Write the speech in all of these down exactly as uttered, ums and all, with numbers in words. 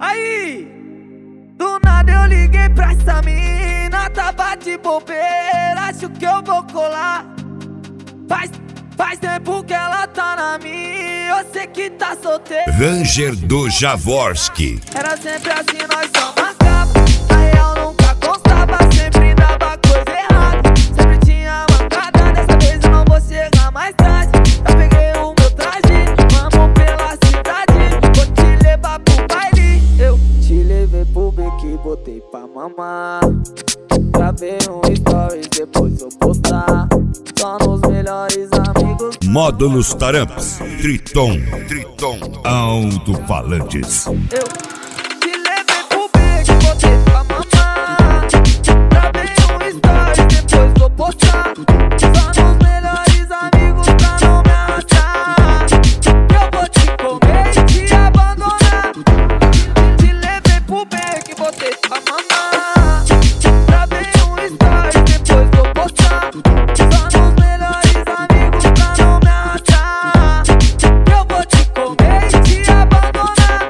Aí, do nada eu liguei pra essa mina, tava de bobeira, acho que eu vou colar. Faz, faz tempo que ela tá na minha, eu sei que tá solteira. Ranger do Jaworski. Era sempre assim, nós só marcava, na real nunca constava, sempre dava coisa errada. Sempre tinha mancada, dessa vez eu não vou chegar mais tarde. Eu peguei o meu traje, vamos pela cidade, vou te levar pro baile. Eu te levei pro beco, botei pra mamar. Gravei um stories, depois eu postar. Só nos melhores amigos. Módulos Taramps, Triton, Triton, alto-falantes. Eu te levei pro beco, botei pra mamar. Gravei um stories, depois vou postar. Só nos melhores amigos pra não me arrastar. Eu vou te comer e te abandonar. Te levei pro beco, botei pra mamar. Gravei um stories, depois vou postar. Só nos melhores amigos pra não me arrastar. Eu vou te comer e te abandonar.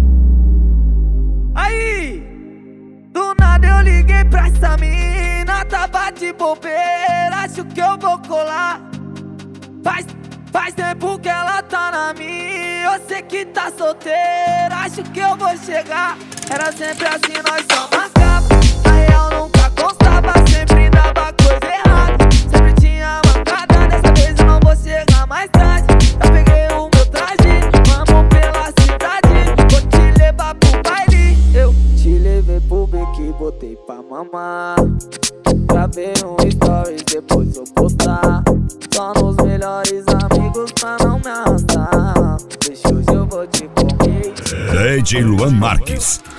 Aí, do nada eu liguei pra essa mina, tava de bobeira, acho que eu vou colar. Faz, faz tempo que ela tá na minha, eu sei que tá solteira, acho que eu vou chegar. Era sempre assim, nós só marcava, na real nunca constava, sempre dava coisa errada. Sempre tinha mancada, dessa vez eu não vou chegar mais tarde. Eu peguei o meu traje, vamos pela cidade, vou te levar pro baile. Eu te levei pro beco, botei pra mamar. Gravei um stories, depois eu postar. Só nos melhores amigos pra não me arrastar. Deixa hoje eu vou te comer. D J Luan Marques.